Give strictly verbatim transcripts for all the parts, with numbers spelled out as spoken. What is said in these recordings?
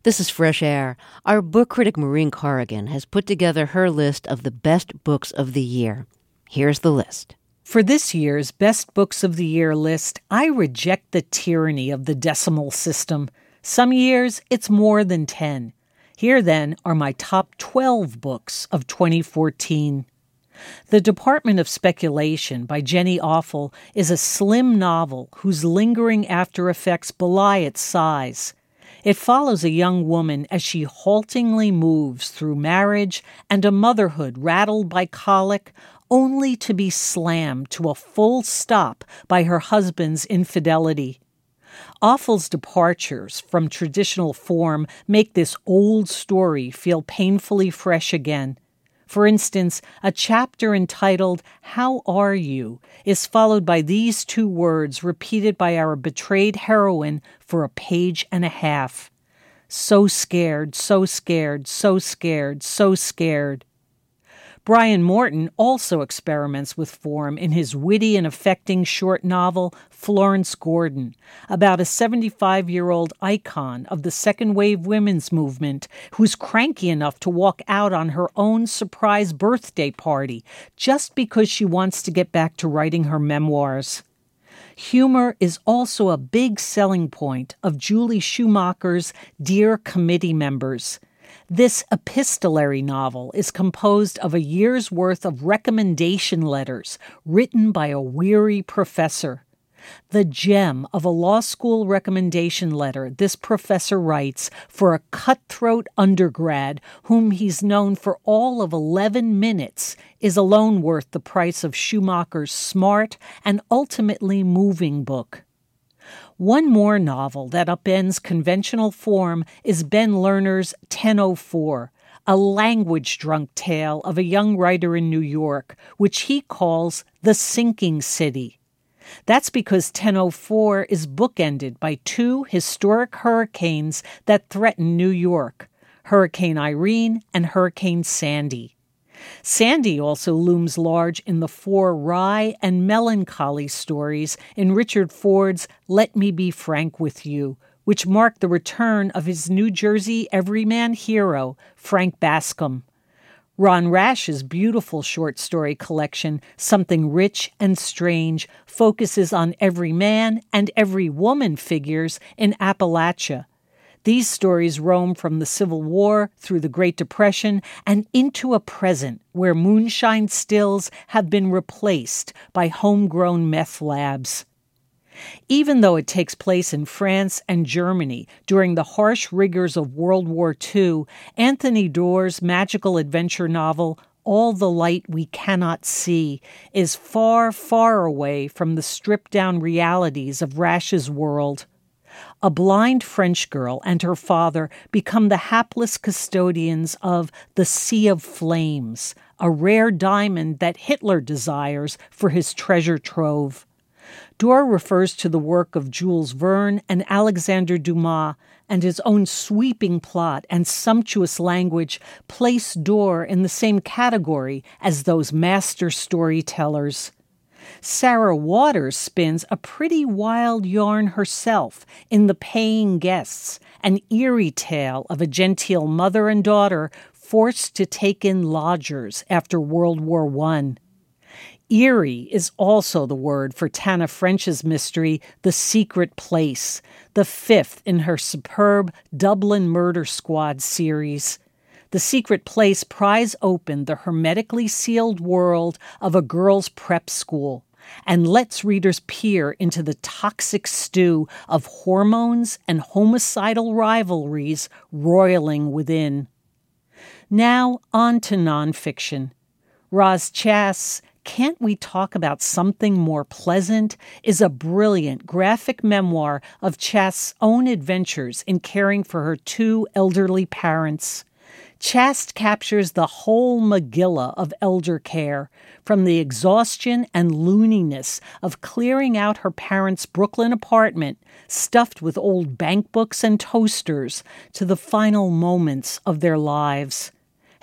This is Fresh Air. Our book critic Maureen Corrigan has put together her list of the best books of the year. Here's the list. For this year's Best Books of the Year list, I reject the tyranny of the decimal system. Some years, it's more than ten. Here, then, are my top twelve books of twenty fourteen. The Department of Speculation by Jenny Offill is a slim novel whose lingering after effects belie its size. It follows a young woman as she haltingly moves through marriage and a motherhood rattled by colic, only to be slammed to a full stop by her husband's infidelity. Offill's departures from traditional form make this old story feel painfully fresh again. For instance, a chapter entitled "How Are You?" is followed by these two words repeated by our betrayed heroine for a page and a half. So scared, so scared, so scared, so scared. Brian Morton also experiments with form in his witty and affecting short novel, Florence Gordon, about a seventy-five-year-old icon of the second-wave women's movement who's cranky enough to walk out on her own surprise birthday party just because she wants to get back to writing her memoirs. Humor is also a big selling point of Julie Schumacher's Dear Committee Members. This epistolary novel is composed of a year's worth of recommendation letters written by a weary professor. The gem of a law school recommendation letter this professor writes for a cutthroat undergrad whom he's known for all of eleven minutes is alone worth the price of Schumacher's smart and ultimately moving book. One more novel that upends conventional form is Ben Lerner's ten oh four, a language-drunk tale of a young writer in New York, which he calls the sinking city. That's because ten oh four is bookended by two historic hurricanes that threaten New York, Hurricane Irene and Hurricane Sandy. Sandy also looms large in the four wry and melancholy stories in Richard Ford's Let Me Be Frank with You, which marked the return of his New Jersey everyman hero, Frank Bascom. Ron Rash's beautiful short story collection, Something Rich and Strange, focuses on every man and every woman figures in Appalachia. These stories roam from the Civil War through the Great Depression and into a present where moonshine stills have been replaced by homegrown meth labs. Even though it takes place in France and Germany during the harsh rigors of World War Two, Anthony Doerr's magical adventure novel, All the Light We Cannot See, is far, far away from the stripped-down realities of Rash's world. A blind French girl and her father become the hapless custodians of the Sea of Flames, a rare diamond that Hitler desires for his treasure trove. Doerr refers to the work of Jules Verne and Alexander Dumas, and his own sweeping plot and sumptuous language place Doerr in the same category as those master storytellers. Sarah Waters spins a pretty wild yarn herself in The Paying Guests, an eerie tale of a genteel mother and daughter forced to take in lodgers after World War One. Eerie is also the word for Tana French's mystery, The Secret Place, the fifth in her superb Dublin Murder Squad series. The Secret Place pries open the hermetically sealed world of a girls' prep school and lets readers peer into the toxic stew of hormones and homicidal rivalries roiling within. Now on to nonfiction. Roz Chast's Can't We Talk About Something More Pleasant is a brilliant graphic memoir of Chast's own adventures in caring for her two elderly parents. Chast captures the whole Megillah of elder care, from the exhaustion and looniness of clearing out her parents' Brooklyn apartment, stuffed with old bank books and toasters, to the final moments of their lives.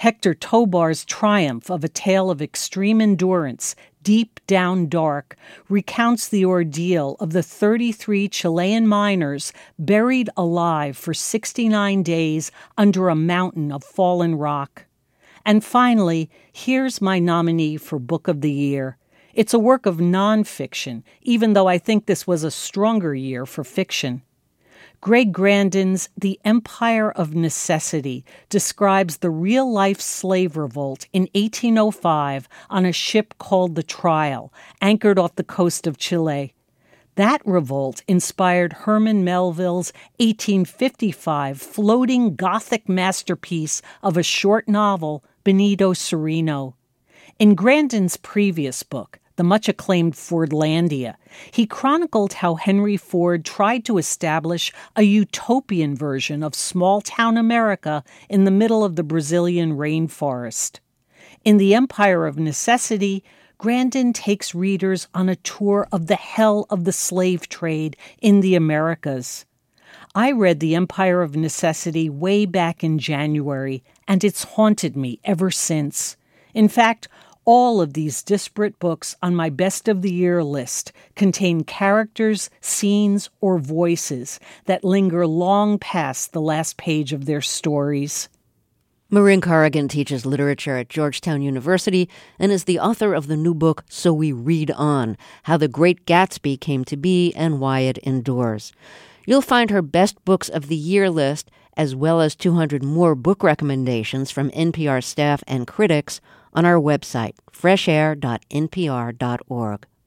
Hector Tobar's triumph of a tale of extreme endurance, Deep Down Dark, recounts the ordeal of the thirty-three Chilean miners buried alive for sixty-nine days under a mountain of fallen rock. And finally, here's my nominee for Book of the Year. It's a work of nonfiction, even though I think this was a stronger year for fiction. Greg Grandin's The Empire of Necessity describes the real-life slave revolt in eighteen oh five on a ship called the Trial, anchored off the coast of Chile. That revolt inspired Herman Melville's eighteen fifty-five floating Gothic masterpiece of a short novel, Benito Cereno. In Grandin's previous book, the much-acclaimed Fordlandia, he chronicled how Henry Ford tried to establish a utopian version of small-town America in the middle of the Brazilian rainforest. In The Empire of Necessity, Grandin takes readers on a tour of the hell of the slave trade in the Americas. I read The Empire of Necessity way back in January, and it's haunted me ever since. In fact, all of these disparate books on my Best of the Year list contain characters, scenes, or voices that linger long past the last page of their stories. Maureen Corrigan teaches literature at Georgetown University and is the author of the new book, So We Read On, How the Great Gatsby Came to Be and Why It Endures. You'll find her Best Books of the Year list, as well as two hundred more book recommendations from N P R staff and critics, on our website, fresh air dot n p r dot org.